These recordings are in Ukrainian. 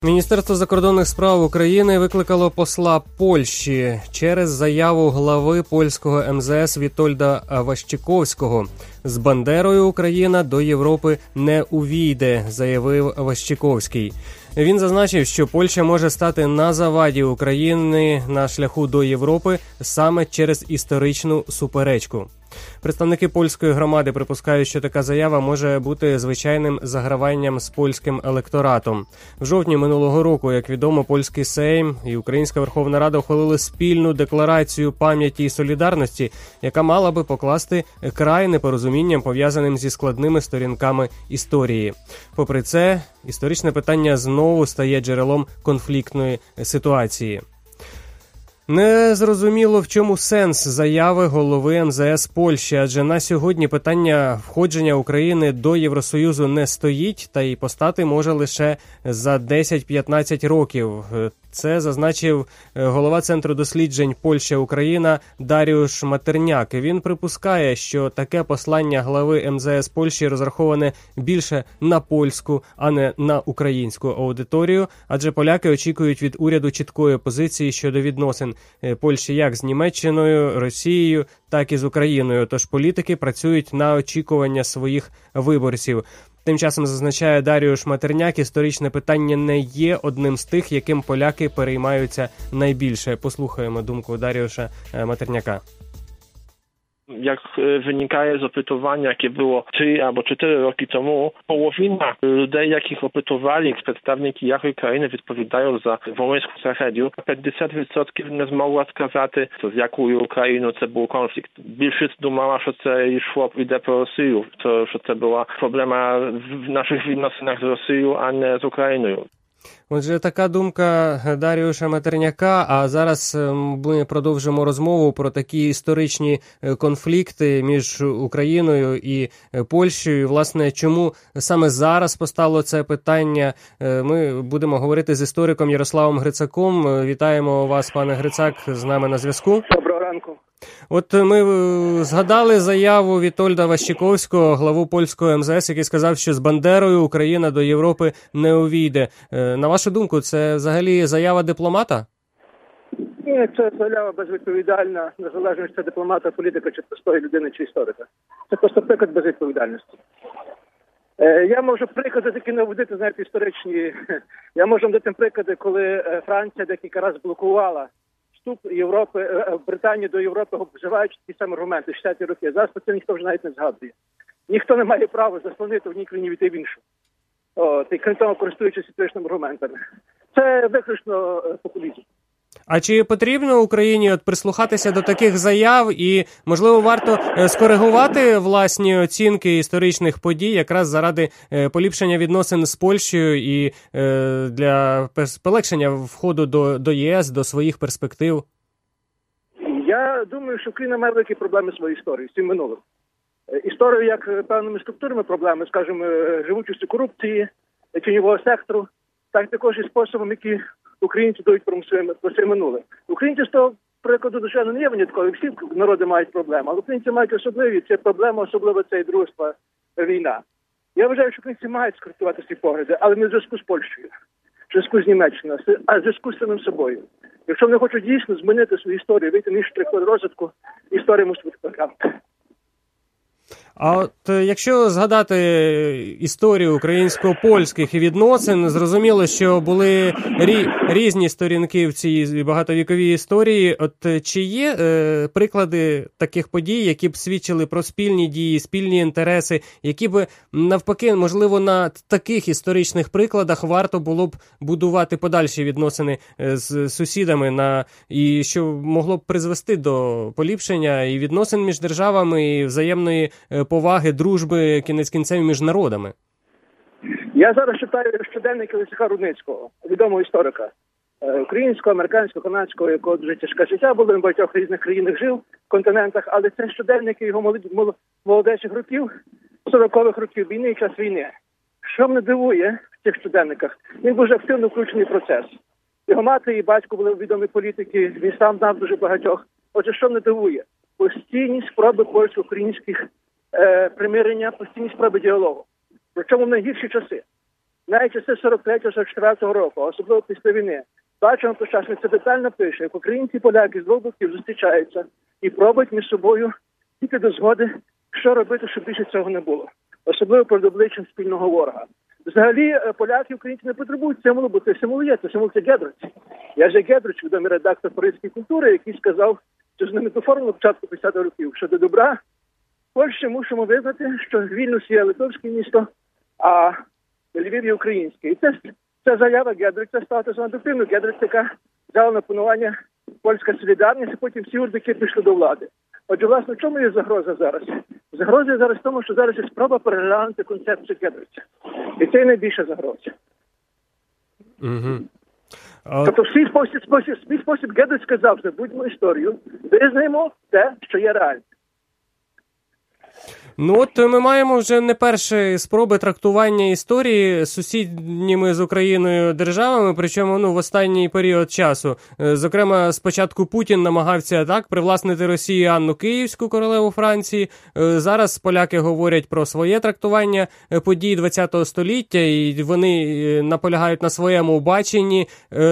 Міністерство закордонних справ України викликало посла Польщі через заяву глави польського МЗС Вітольда Ващиковського. З Бандерою Україна до Європи не увійде, заявив Ващиковський. Він зазначив, що Польща може стати на заваді України на шляху до Європи саме через історичну суперечку. Представники польської громади припускають, що така заява може бути звичайним заграванням з польським електоратом. В жовтні минулого року, як відомо, польський Сейм і Українська Верховна Рада ухвалили спільну декларацію пам'яті і солідарності, яка мала би покласти край непорозумінням, пов'язаним зі складними сторінками історії. Попри це, історичне питання знову стає джерелом конфліктної ситуації. Не зрозуміло, в чому сенс заяви голови МЗС Польщі, адже на сьогодні питання входження України до Євросоюзу не стоїть, та й постати може лише за 10-15 років. Це зазначив голова Центру досліджень Польща-Україна Даріуш Матерняк. Він припускає, що таке послання глави МЗС Польщі розраховане більше на польську, а не на українську аудиторію, адже поляки очікують від уряду чіткої позиції щодо відносин Польщі як з Німеччиною, Росією, так і з Україною. Тож політики працюють на очікування своїх виборців. Тим часом, зазначає Даріуш Матерняк, історичне питання не є одним з тих, яким поляки переймаються найбільше. Послухаємо думку Даріуша Матерняка. Jak wynika z opytowania, jakie było 3 albo 4 roki temu, połowina ludzi, jakich opytowali представники як України, відповідають за воєнську трагедію. 50% не змогла сказати, з якою Україною це був конфлікт. Більшість думала, що це йде про Росію, що це була проблема в наших відносинах з Росією, а не з Україною. Отже, така думка Даріуша Матерняка, а зараз ми продовжимо розмову про такі історичні конфлікти між Україною і Польщею. Власне, чому саме зараз постало це питання? Ми будемо говорити з істориком Ярославом Грицаком. Вітаємо вас, пане Грицак, з нами на зв'язку. Доброго ранку. От ми згадали заяву Вітольда Ващиковського, главу польського МЗС, який сказав, що з Бандерою Україна до Європи не увійде. На вашу думку, це взагалі заява дипломата? Ні, це заява безвідповідальна, незалежно чи це дипломата, політика, чи простої людини, чи історика. Це просто приклад безвідповідальності. Я можу приклади такі наводити, знаєте, історичні. Я можу дати приклади, коли Франція декілька разів блокувала вступ Європи, Британії до Європи, вживаючи ті самі аргументи 60-ті роки. Зараз про це ніхто вже навіть не згадує. Ніхто не має права заслонити в одній країні війти в іншу. І крім того, користуючись історичними аргументами. Це виключно популізм. А чи потрібно Україні прислухатися до таких заяв і, можливо, варто скоригувати власні оцінки історичних подій якраз заради поліпшення відносин з Польщею і для полегшення входу до ЄС, до своїх перспектив? Я думаю, що Україна має великі проблеми своєї історії, з цим минулим. Історію як певними структурними проблемами, скажімо, живучості корупції, тіньового сектору, так також і способом, які українці дають про своє минуле. Українці з того прикладу, звичайно, не є виняткові. Всі народи мають проблеми, але українці мають особливі. Це проблема, особливо це і дружба, війна. Я вважаю, що українці мають скоректувати ці погляди, але не в зв'язку з Польщею, в зв'язку з Німеччиною, а в зв'язку з самим собою. Якщо вони хочуть дійсно змінити свою історію, вийти на штрих розвитку, історія мусить бути така. А от якщо згадати історію українсько-польських відносин, зрозуміло, що були різні сторінки в цій багатовіковій історії. От чи є приклади таких подій, які б свідчили про спільні дії, спільні інтереси, які б навпаки, можливо, на таких історичних прикладах варто було б будувати подальші відносини з сусідами, і що могло б призвести до поліпшення і відносин між державами, і взаємної поваги, дружби, кінець кінцем між народами? Я зараз читаю щоденники Леся Рудницького, відомого історика. Українського, американського, канадського, якого дуже тяжке життя було, він в багатьох різних країнах жив, в континентах, але це щоденники його молодечих років, 40-х років війни і час війни. Що мене дивує в цих щоденниках? Він дуже активно включений в процес. Його мати і батько були відомі політики, він сам знав дуже багатьох. Отже, що мене дивує? Постійні спроби польсько-українських примирення, постійні спроби діалогу. Причому в найгірші часи. навіть часи 43-44 року, особливо після війни. Бачимо, почасно це детально пише, як українці і поляки з двох боків зустрічаються і пробують між собою йти до згоди, що робити, щоб більше цього не було. Особливо перед обличчям спільного ворога. Взагалі, поляки і українці не потребують символу, бо це символ є, це символ це Гедриць. Я же Гедриць, відомий редактор «Паризької культури», який сказав, що знамениту формулу на початку 50-х років, що до добра Польщі мусимо визнати, що Вільнюс є литовське місто, а Львів є українське. І ця заява Гедриця стала так званою доктриною Гедриця, яка взяла на панування польська солідарність, і потім всі урбики пішли до влади. Отже, власне, в чому є загроза зараз? Загроза зараз в тому, що зараз є спроба переглянути концепцію Гедриця. І це найбільша загроза. Угу. Тобто в свій спосіб Гедриця сказав, що будь-яку історію, визнаємо те, що є реально. Ну от ми маємо вже не перші спроби трактування історії сусідніми з Україною державами, причому в останній період часу. Зокрема, спочатку Путін намагався так привласнити Росії Анну Київську, королеву Франції. Зараз поляки говорять про своє трактування подій ХХ століття, і вони наполягають на своєму баченні.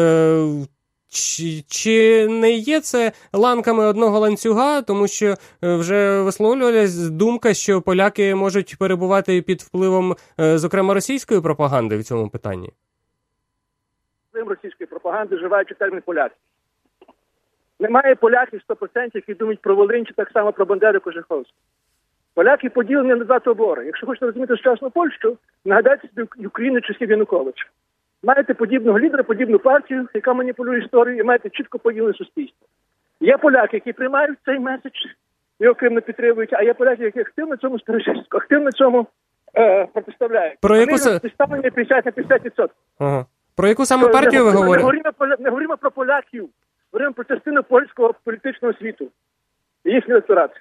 Чи не є це ланками одного ланцюга, тому що вже висловлювалась думка, що поляки можуть перебувати під впливом, зокрема, російської пропаганди в цьому питанні? Російської пропаганди вживаючи термін «поляки». Немає поляків 100%, які думають про Волинь, чи так само про Бандеру Кожуховську. Поляки поділені на два табори. Якщо хочете розуміти сучасну Польщу, нагадайте собі Україну часів Януковича. Маєте подібного лідера, подібну партію, яка маніпулює історію, і маєте чітко поділене суспільство. Є поляки, які приймають цей меседж, його активно підтримують, а є поляки, які активно цьому сторожистську, активно цьому протиставляють. Про яку представлення 50 на 50%. Ага. Про яку саме партію ви говорите? Не говоримо про поляків, говоримо про частину польського політичного світу. Їхній електорат.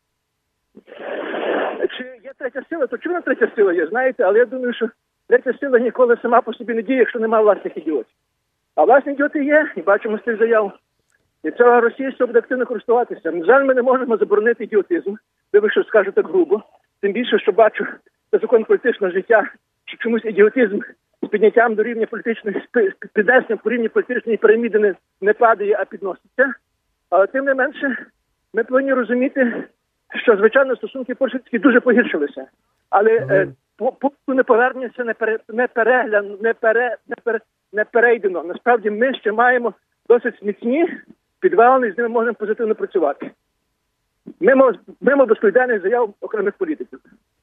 Чи є третя сила? То чому третя сила є, знаєте, але я думаю, що третя сила ніколи сама по собі не діє, якщо немає власних ідіотів. А власні ідіоти є, і бачимо з цих заяв. І цього Росія ще буде активно користуватися. На жаль, ми не можемо заборонити ідіотизм, ви що скажу так грубо. Тим більше, що бачу, це закон політичного життя, що чомусь ідіотизм з підняттям до рівня політичної, з піднесенням по рівні політичної піраміди не падає, а підноситься. Але тим не менше, ми повинні розуміти, що, звичайно, стосунки польські дуже погіршилися. Але пункту неповернення це не перейдено. Насправді ми ще маємо досить міцні підвалини, і з ними можемо позитивно працювати. Мимо безпідальних заяв окремих політиків.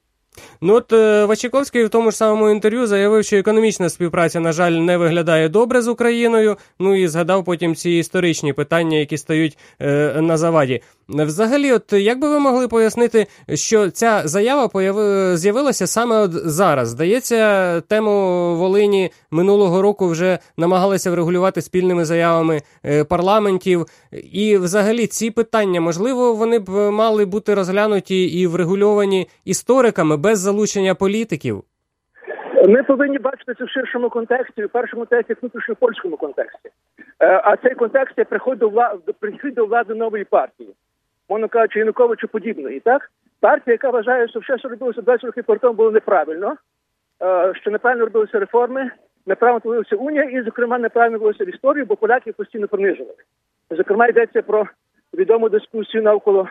Ну от Ващиковський в тому ж самому інтерв'ю заявив, що економічна співпраця, на жаль, не виглядає добре з Україною, ну і згадав потім ці історичні питання, які стають на заваді. Взагалі, от як би ви могли пояснити, що ця заява з'явилася саме от зараз? Здається, тему Волині минулого року вже намагалися врегулювати спільними заявами парламентів. І взагалі ці питання, можливо, вони б мали бути розглянуті і врегульовані істориками без залучення політиків? Ми повинні бачити це в ширшому контексті, в першому тексті, внутрішньо польському контексті. А цей контекст є прихід до влади нової партії. Мовно кажучи, Януковичу подібної, так? Партія, яка вважає, що все, що робилося 20 років по тому, було неправильно, що неправильно робилися реформи, неправильно творилася унія і, зокрема, неправильно робилося в історію, бо поляки постійно принижували. Зокрема, йдеться про відому дискусію навколо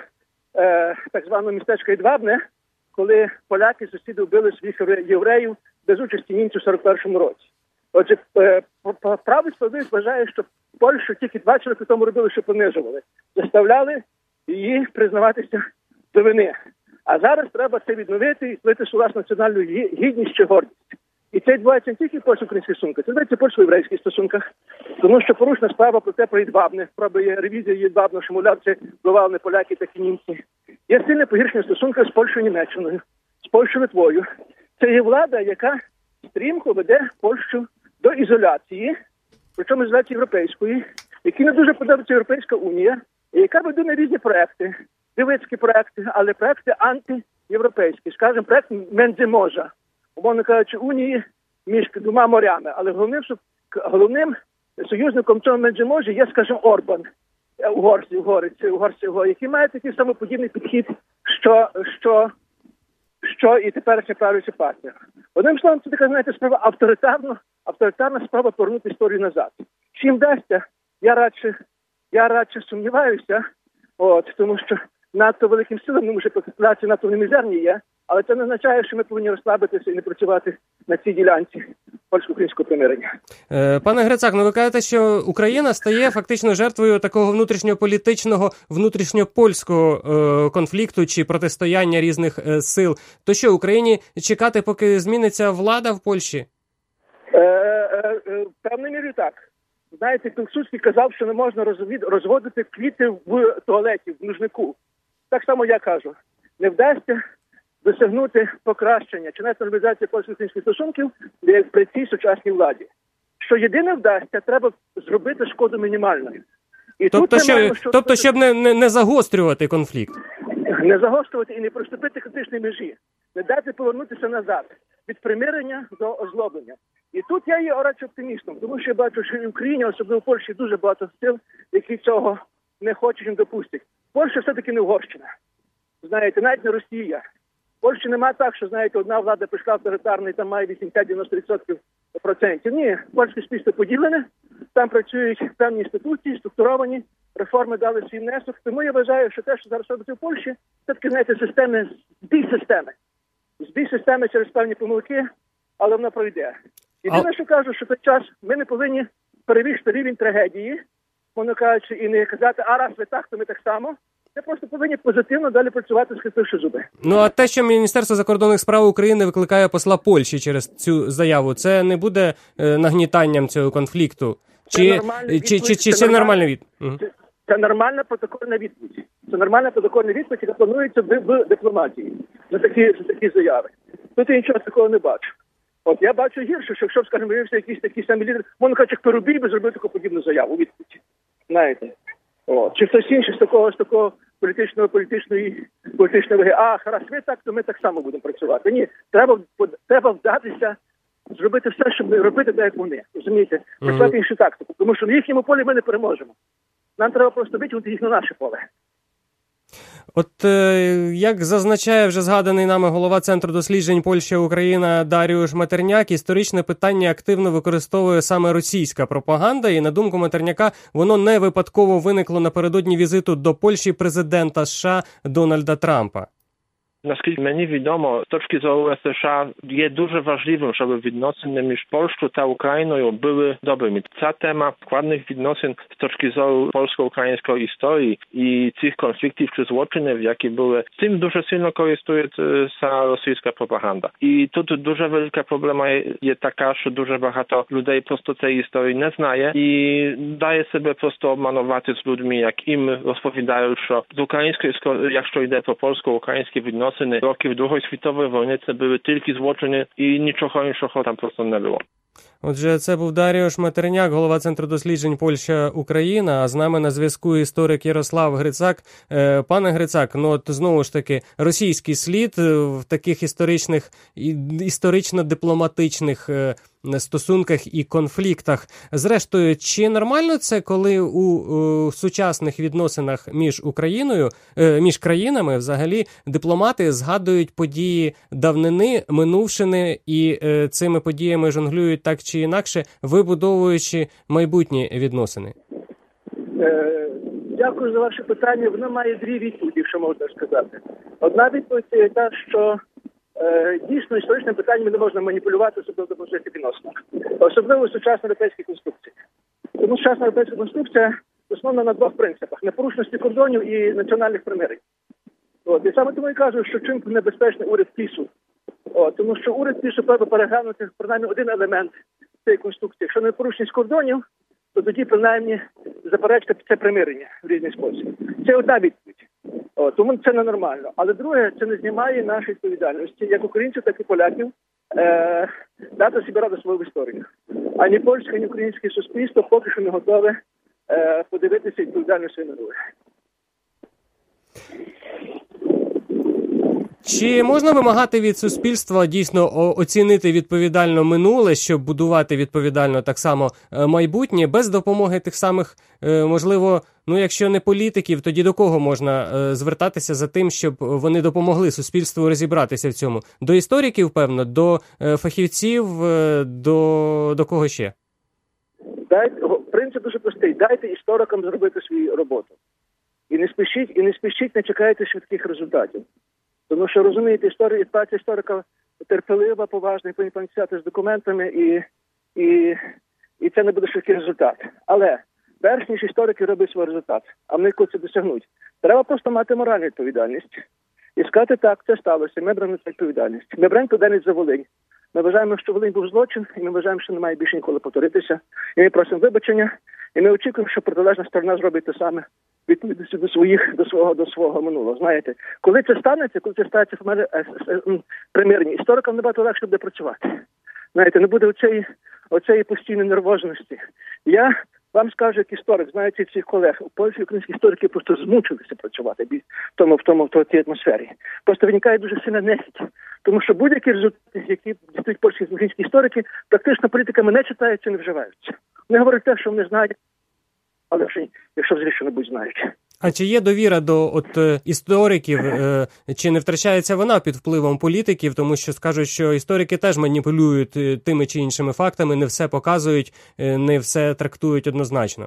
так званого містечка Ідвабне, коли поляки сусіди вбили своїх євреїв без участі німців у 41-му році. Отже, правий справедливість вважає, що Польщу тільки 20 років тому робили, що принижували. Заставляли її признаватися до вини. А зараз треба це відновити і створити власну національну гідність чи гордість. І це відбувається не тільки в польсько-українських стосунках, це відбувається в польсько-єврейських стосунках. Тому що порушена справа про те, про Єдвабне, справа є ревізія Єдвабне, що, мовляв, це вбивали не поляки, так і німці. Є сильне погіршення стосунків з Польщею і Німеччиною, з Польщею і Литвою. Це є влада, яка стрімко веде Польщу до ізоляції, причому ізоляції європейської, якій не дуже подобається Європейська унія, і яка веде на різні проекти, дивицькі проекти, але проекти антиєвропейські. Скажімо, проект Менземожа, умовно кажучи, унії між двома морями. Але головним союзником цього Менземожі є, скажімо, Орбан, угорець, який має такий самоподібний підхід, що що і теперішня правляча партія. Одним словом, це така, знаєте, справа авторитарна справа повернути історію назад. Чим вдасться, я радше сумніваюся, тому що надто великим силам, може, популяції надто вони мізерні є, але це не означає, що ми повинні розслабитися і не працювати на цій ділянці польсько-українського примирення. Пане Грицак, ви кажете, що Україна стає фактично жертвою такого внутрішньополітичного, внутрішньопольського конфлікту чи протистояння різних сил. То що, Україні чекати, поки зміниться влада в Польщі? Певною мірою так. Знаєте, Пілсудський казав, що не можна розводити квіти в туалеті, в нужнику. Так само я кажу. Не вдасться досягнути покращення чи навіть нормалізації польсько-українських стосунків при цій сучасній владі. Що єдине вдасться, треба зробити шкоду мінімальною. І тобто, щоб не загострювати конфлікт. Не загострювати і не приступити критичної межі. Не дати повернутися назад. Від примирення до озлоблення. І тут я є радше оптимістом, тому що я бачу, що і в Україні, особливо в Польщі, дуже багато сил, які цього не хочуть і не допустять. Польща все-таки не Угорщина. Знаєте, навіть не Росія. В Польщі нема так, що, знаєте, одна влада прийшла авторитарна і там має 80-90%. Ні, польське суспільство поділене, там працюють певні інституції, структуровані, реформи дали свій внесок. Тому я вважаю, що те, що зараз робиться в Польщі, все-таки, знаєте, збій системи через певні помилки, але вона пройде. Єдине, що кажу, що той час ми не повинні перевищити рівень трагедії, мовно кажучи, і не казати, раз ви так, то ми так само. Ми просто повинні позитивно далі працювати, схистивши зуби. А те, що Міністерство закордонних справ України викликає посла Польщі через цю заяву, це не буде нагнітанням цього конфлікту? Чи це нормальна відповідь? Це нормальна протокольна відповідь. Це нормальна протокольна відповідь, яка планується в дипломатії за такі заяви. Тут я нічого такого не бачу. Я бачу гірше, що якщо, скажімо, виявився якийсь такий самий лідер, можна кажучи, хто Парубій би зробив таку подібну заяву, відповідь. Знаєте. Чи хтось інший з такого політичної ваги. Раз ви так, то ми так само будемо працювати. Ні, треба вдатися, зробити все, щоб не робити так, як вони. Розумієте? Працювати іншу тактику. Тому що на їхньому полі ми не переможемо. Нам треба просто витягнути їх на наше поле. Як зазначає вже згаданий нами голова Центру досліджень Польща-Україна Даріуш Матерняк, історичне питання активно використовує саме російська пропаганда, і, на думку Матерняка, воно не випадково виникло напередодні візиту до Польщі президента США Дональда Трампа. Наскільки мені відомо, з точки зору США є дуже важливим, щоб відносини між Польщею та Україною були добрими. Ця тема складних відносин з точки зору польсько-української історії і цих конфліктів чи злочинів, які були, цим дуже сильно користується російська пропаганда. І тут дуже велика проблема є така, що дуже багато людей просто цієї історії не знає і дає себе просто обманувати з людьми, як їм розповідають, що з української, якщо йде про польсько-українські відносини, років Другої світової війни це були тільки злочини і нічого іншого там просто не було. Отже, це був Даріуш Матерняк, голова Центру досліджень Польща-Україна, а з нами на зв'язку історик Ярослав Грицак. Пане Грицак, знову ж таки, російський слід в таких історично-дипломатичних стосунках і конфліктах. Зрештою, чи нормально це, коли у сучасних відносинах між країнами взагалі дипломати згадують події давнини, минувшини і цими подіями жонглюють так чи інакше, вибудовуючи майбутні відносини? Дякую за ваше питання. Воно має дві відповіді, якщо можна сказати. Одна відповідь є та, що дійсно історичним питанням не можна маніпулювати, особливо в можливих відносинах. Особливо сучасна європейська конструкція. Тому сучасна європейська конструкція основана на двох принципах – непорушності кордонів і національних примирень. І саме тому і кажу, що чим небезпечний уряд Пісу. Тому що уряд Пісу треба переглянути принаймні один елемент цієї конструкції. Якщо непорушність кордонів, то тоді принаймні заперечка це примирення в різний спосіб. Це одна відповідь. Тому це ненормально. Але друге, це не знімає нашої відповідальності, як українців, так і поляків, дати собі раду свою історію. Ані польське, ані українське суспільство поки що не готове подивитися відповідальність своєї минуле. Чи можна вимагати від суспільства дійсно оцінити відповідально минуле, щоб будувати відповідально так само майбутнє, без допомоги тих самих, можливо, якщо не політиків, тоді до кого можна звертатися за тим, щоб вони допомогли суспільству розібратися в цьому? До істориків, певно, до фахівців, до кого ще? Принцип дуже простий. Дайте історикам зробити свою роботу. І не спішіть, не чекайте швидких результатів. Тому що, розумієте, праця історика терпелива, поважна, і повинні працювати з документами, і це не буде швидкий результат. Але перш ніж історики роблять свій результат, а вони коли це досягнуть, треба просто мати моральну відповідальність. І сказати, так, це сталося, ми беремо цю відповідальність. Ми беремо відповідальність за Волинь. Ми вважаємо, що Волинь був злочин, і ми вважаємо, що не має більше ніколи повторитися. І ми просимо вибачення, і ми очікуємо, що протилежна сторона зробить те саме відповідності до свого минулого. Знаєте, коли це станеться примірні, історикам набагато легше буде працювати. Знаєте, не буде оцеї постійної нервозності. Я вам скажу, як історик, знаєте, всіх колег, у Польщі українські історики просто змучилися працювати в тій атмосфері. Просто виникає дуже сильна нехіть. Тому що будь-які результати, які дістають польські українські історики, практично політиками не читаються, не вживаються. Вони говорять те, що вони знають, але якщо взагалі що-небудь знають. А чи є довіра до істориків, чи не втрачається вона під впливом політиків, тому що скажуть, що історики теж маніпулюють тими чи іншими фактами, не все показують, не все трактують однозначно?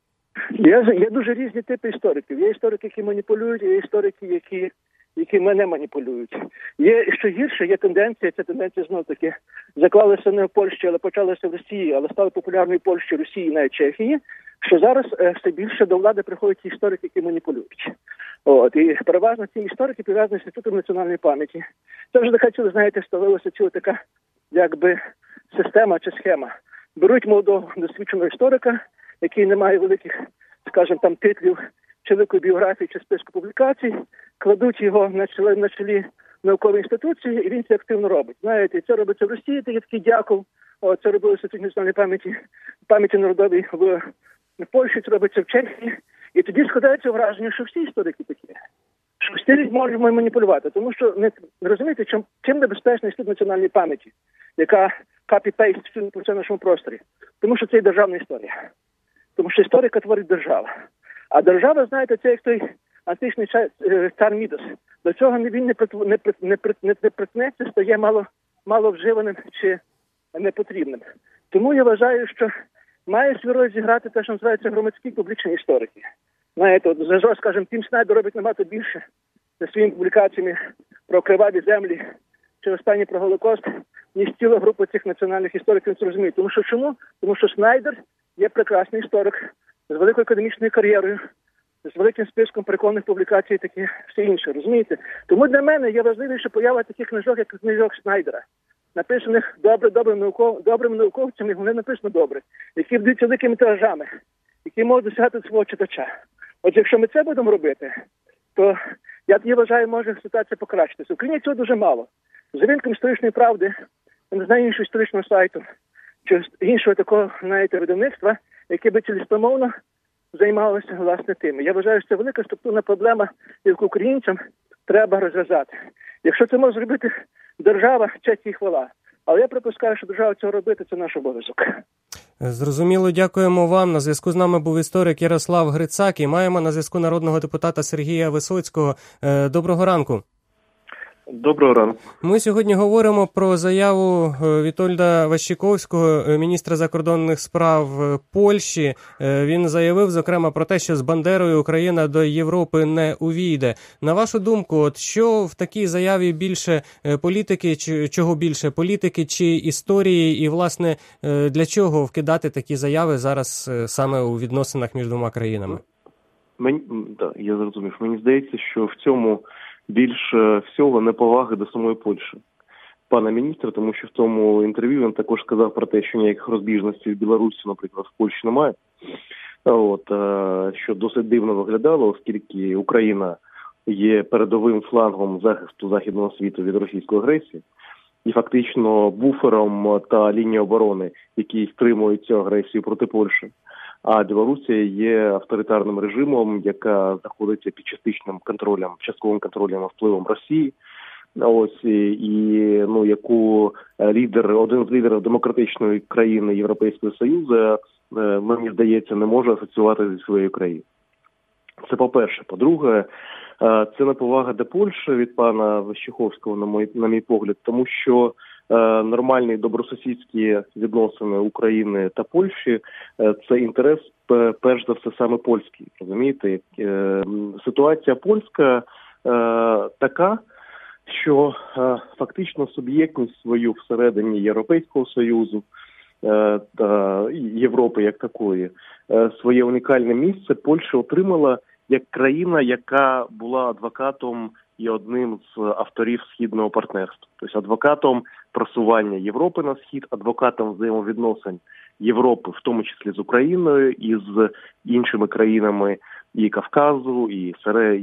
Є дуже різні типи істориків. Є історики, які маніпулюють, є історики, які мене маніпулюють. Є, що гірше, є тенденція, ця тенденція знову-таки заклалася не в Польщі, але почалася в Росії, але стали популярною в Польщі, Росії, навіть Чехії, що зараз все більше до влади приходять історики, які маніпулюють. І переважно ці історики пов'язані з Інститутом національної пам'яті. Це вже така, знаєте, ставилася ціла така, якби, система чи схема. Беруть молодого досвідченого історика, який не має великих, скажімо, там титлів, чи великої біографії, чи списку публікацій, кладуть його на чолі наукової інституції, і він це активно робить. Знаєте, це робиться в Росії, такий Дяков, це робилося в національній пам'яті народовій в Польщі, це робиться в Чехії. І тоді складається враження, що всі історики такі. Що всі можуть маніпулювати. Тому що, не розумієте, чим небезпечний Інститут національної пам'яті, яка копі-пейст по цьому нашому просторі. Тому що це і державна історія. Тому що історика творить держава. А держава, знаєте, це як той античний цар Мідас. До цього він не притнеться, стає мало вживаним чи непотрібним. Тому я вважаю, що має свою роль зіграти те, що називається громадські публічні історики. Знаєте, скажімо, Тім Снайдер робить набагато більше за своїми публікаціями про криваві землі чи останні про Голокост, ніж ціла група цих національних істориків це розуміють. Тому що чому? Тому що Снайдер є прекрасний історик з великою академічною кар'єрою, з великим списком переконаних публікацій і таке все інше, розумієте? Тому для мене є важливіше поява таких книжок, як книжок Снайдера, написаних добрими науковцями, вони написано добре, які вдаються великими тиражами, які можуть досягати свого читача. Отже, якщо ми це будемо робити, то я тоді вважаю, може ситуація покращитися. В Україні цього дуже мало. За винком історичної правди, не знаю іншого історичного сайту, чи іншого такого, знаєте, видавництва, яке би цілеспрямовно займалося, власне, тим. Я вважаю, що це велика структурна проблема, яку українцям треба розв'язати. Якщо це може зробити держава, честь і хвала. Але я припускаю, що держава цього робити – це наш обов'язок. Зрозуміло, дякуємо вам. На зв'язку з нами був історик Ярослав Грицак і маємо на зв'язку народного депутата Сергія Висоцького. Доброго ранку. Доброго ранку. Ми сьогодні говоримо про заяву Вітольда Ващиковського, міністра закордонних справ Польщі. Він заявив, зокрема, про те, що з Бандерою Україна до Європи не увійде. На вашу думку, от що в такій заяві більше політики, чого більше політики чи історії? І, власне, для чого вкидати такі заяви зараз саме у відносинах між двома країнами? Я зрозумів. Мені здається, що в цьому більше всього неповаги до самої Польщі, пана міністра, тому що в тому інтерв'ю він також сказав про те, що ніяких розбіжностей в Білорусі, наприклад, в Польщі немає. Що досить дивно виглядало, оскільки Україна є передовим флангом захисту західного світу від російської агресії і фактично буфером та лінією оборони, які стримують цю агресію проти Польщі. А Білорусія є авторитарним режимом, яка знаходиться під частковим контролем і впливом Росії. Ось і яку один з лідерів демократичної країни Європейського Союзу, мені здається, не може асоціювати зі своєю країною. Це по-перше. По-друге, це неповага до Польщі від пана Ващуховського, на мій погляд, тому що нормальні добросусідські відносини України та Польщі – це інтерес, перш за все, саме польський. Розумієте? Ситуація польська така, що фактично суб'єктність свою всередині Європейського Союзу та Європи як такої, своє унікальне місце Польща отримала як країна, яка була адвокатом і одним з авторів Східного партнерства. Тобто адвокатом просування Європи на Схід, адвокатом взаємовідносин Європи, в тому числі з Україною і з іншими країнами і Кавказу, і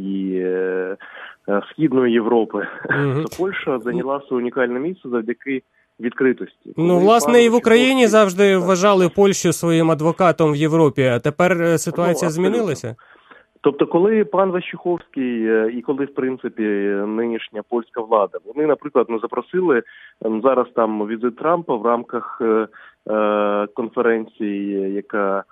Східної Європи. Польща зайняла своє унікальне місце завдяки відкритості. Власне, і в Україні завжди вважали Польщу своїм адвокатом в Європі, а тепер ситуація змінилася? Тобто, коли пан Ващуховський і коли, в принципі, нинішня польська влада, вони, наприклад, запросили зараз там візит Трампа в рамках конференції, яка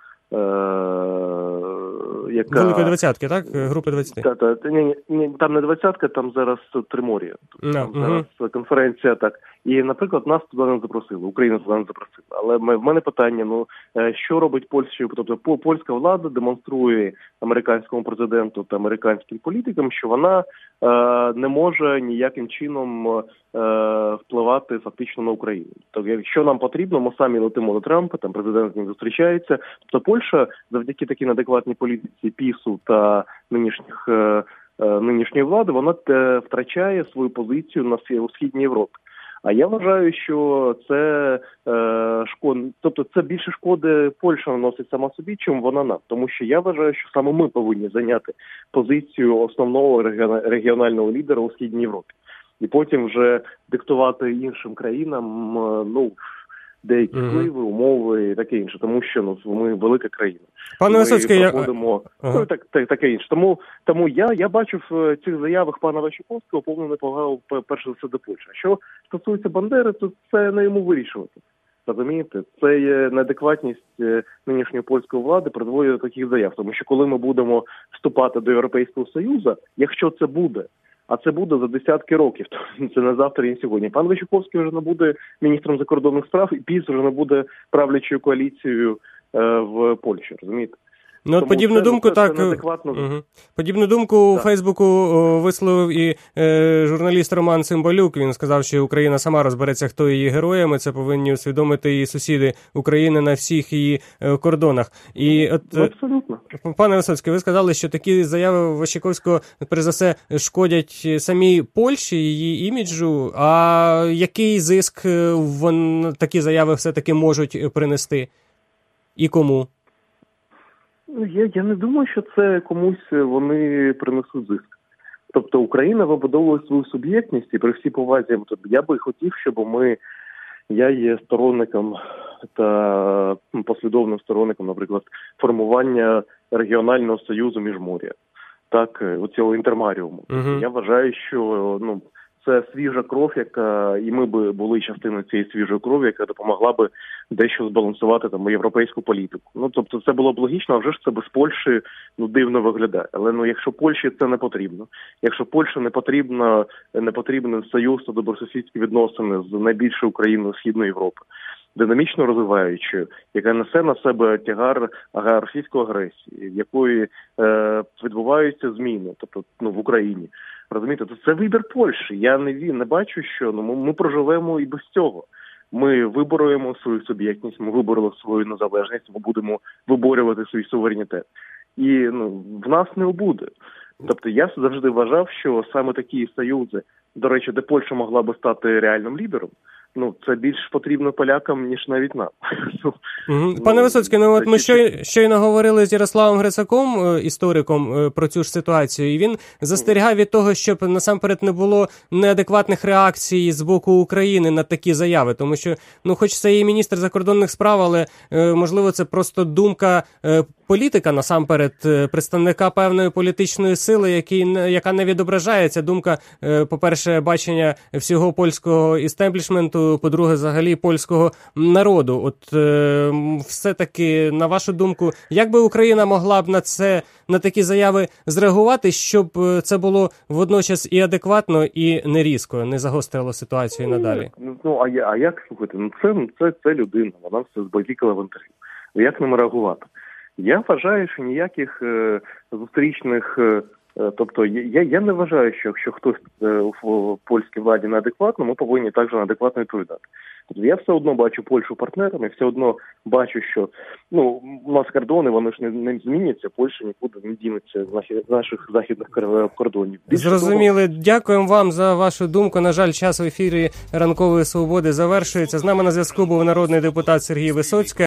Великої двадцятки, так? Групи 20. Ні, там не двадцятка, там зараз Тримор'я. Зараз конференція, так. І, наприклад, нас туди не запросили, Україну туди не запросили. Але в мене питання, що робить Польща? Тобто польська влада демонструє американському президенту та американським політикам, що вона не може ніяким чином впливати фактично на Україну. Тобто, якщо нам потрібно, ми самі летимо до Трампа, там президент з ним зустрічається. Тобто Польща завдяки такій неадекватній політиці ПІСу та нинішньої влади, вона втрачає свою позицію у Східній Європі. А я вважаю, що це тобто це більше шкоди Польща наносить сама собі, чим вона нам. Тому що я вважаю, що саме ми повинні зайняти позицію основного регіонального лідера у Східній Європі. І потім вже диктувати іншим країнам, деякі впливи, умови і таке інше. Тому що ми велика країна. Пане Висоцький, таке інше. Тому я бачив в цих заявах пана Ващуховського повну неповагу, перш за все, до Польщі. А що стосується Бандери, то це не йому вирішувати. Розумієте? Це є неадекватність нинішньої польської влади призводить до таких заяв. Тому що коли ми будемо вступати до Європейського Союзу, якщо це буде, а це буде за десятки років, це не завтра і не сьогодні. Пан Ващуховський вже не буде міністром закордонних справ, і ПІС вже не буде правлячою коаліцією в Польщі, розумієте? Подібну думку, подібну думку у Фейсбуку висловив і журналіст Роман Цимбалюк. Він сказав, що Україна сама розбереться, хто її героями. Це повинні усвідомити її сусіди України на всіх її кордонах. Абсолютно. Пане Висоцький, ви сказали, що такі заяви Ващуховського, перш за все, шкодять самій Польщі, її іміджу. А який зиск такі заяви все-таки можуть принести? І кому? Я не думаю, що це комусь вони принесуть зиск. Тобто Україна вибудовує свою суб'єктність, і при всій повазі, я би хотів, щоб я є сторонником та послідовним сторонником, наприклад, формування регіонального союзу Міжмор'я, так, оцього інтермаріуму. Я вважаю, що це свіжа кров, і ми б були частиною цієї свіжої крові, яка допомогла би дещо збалансувати європейську політику. Тобто це було б логічно, а вже ж це без Польщі дивно виглядає. Але якщо Польщі це не потрібно, якщо Польщі не потрібен союз та добросусідські відносини з найбільшою країною Східної Європи, динамічно розвиваючою, яка несе на себе тягар російської агресії, в якої відбуваються зміни, тобто в Україні. Розумієте, то це вибір Польщі. Я не бачу, що ми проживемо і без цього. Ми виборюємо свою суб'єктність, ми вибороли свою незалежність, ми будемо виборювати свій суверенітет. І в нас не буде. Тобто я завжди вважав, що саме такі союзи, до речі, де Польща могла би стати реальним лідером, це більш потрібно полякам, ніж навіть нам. Пане Висоцький, от ми щойно говорили з Ярославом Грицаком, істориком, про цю ж ситуацію, і він застерігав від того, щоб насамперед не було неадекватних реакцій з боку України на такі заяви, тому що, хоч це і міністр закордонних справ, але, можливо, це просто думка політика, насамперед, представника певної політичної сили, яка не відображається. Думка, по-перше, бачення всього польського істеблішменту, по-друге, взагалі, польського народу. От все-таки, на вашу думку, як би Україна могла б на такі заяви зреагувати, щоб це було водночас і адекватно, і не різко, не загострило ситуацію надалі? А як, слухайте, це людина, вона все збазікала в інтерв'ю. Як ним реагувати? Я вважаю, що ніяких зустрічних, тобто я не вважаю, що якщо хтось в польській владі неадекватно, ми повинні також неадекватно відповідати. Тобто я все одно бачу Польщу партнером, я все одно бачу, що у нас кордони, вони ж не зміняться, Польща нікуди не дінеться з наших західних кордонів. Зрозуміли. Дякуємо вам за вашу думку. На жаль, час в ефірі Ранкової Свободи завершується. З нами на зв'язку був народний депутат Сергій Висоцький.